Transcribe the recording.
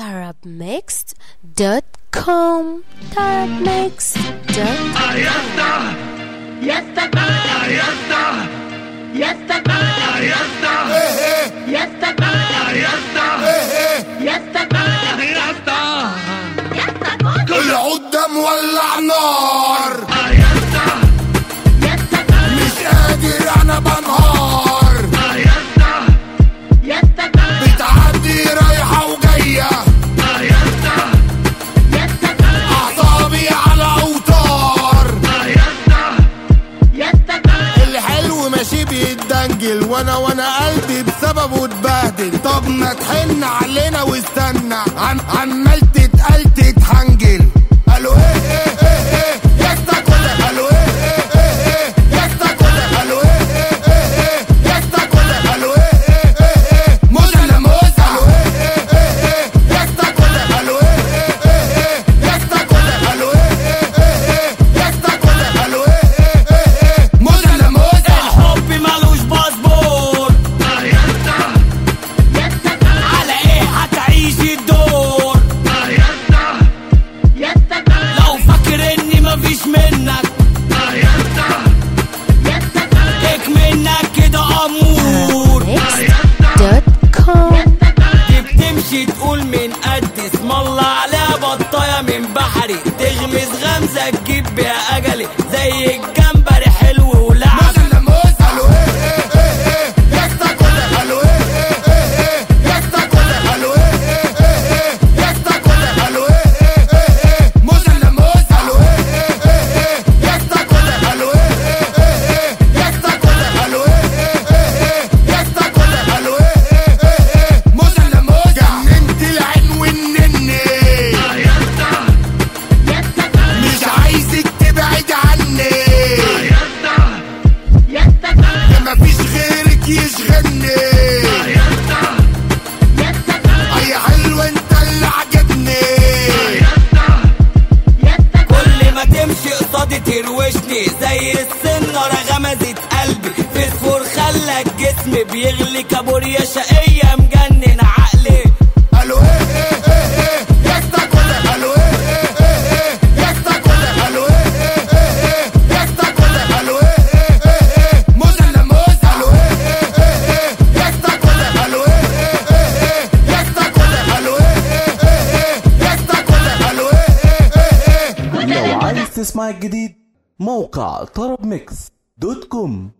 tarabmixed.com. العودة مولع نار، مش قادر انا بنهار، بتعدي رايحة وجاية، اعصابي على اوتار، الحلو ماشي بيتدنجل وانا قلبي بسببه اتبهدل. طب ما تحن علينا واستنى، عمال تتقل تتحنجل. قالوا ايه يا استاكولا، قالوا ايه يا استاكولا، قالوا ايه يا استاكولا، قالوا ايه موزة لموزة، قالوا ايه يا استاكولا، قالوا ايه يا استاكولا، قالوا ايه يا استاكولا، قالوا ايه موزة لموزة. الحب مالوش باسبور، على ايه هتعيش الدور؟ لو فاكر اني مفيش منك اك منك كده امور. tarabmixed.com. دي بتمشي تقول من قد اسم الله عليها بطايه من بحري، تغمز غمزه تجيب بيها اجلي زي الجمبري حلو ولعب. موزة لموزة، قالوا ايه يا استاكولا، قالوا ايه يا استاكولا، قالوا ايه يا استاكولا، قالوا ايه موزة لموزة، قالوا ايه يا استاكولا، قالوا ايه يا استاكولا، قالوا ايه يا استاكولا، قالوا ايه موزة لموزة. جننت العين والنني، مش عايزك تبعد عني، ده مفيش غيرك يشغلني. اي حلو انت اللي عجبني، كل ما تمشي قصادي تروشني زي السنارة غمزت قلبي، فسفور خلى الجسم بيغلي، كابوريا شقية مجنن عقلي. قالوا ايه يا استاكولا، قالوا ايه يا استاكولا، قالوا ايه يا استاكولا، قالوا ايه موزة لموزة، قالوا ايه يا استاكولا، قالوا ايه يا استاكولا، قالوا ايه يا استاكولا، قالوا ايه. لو عايز تسمع الجديد موقع tarabmixed.com.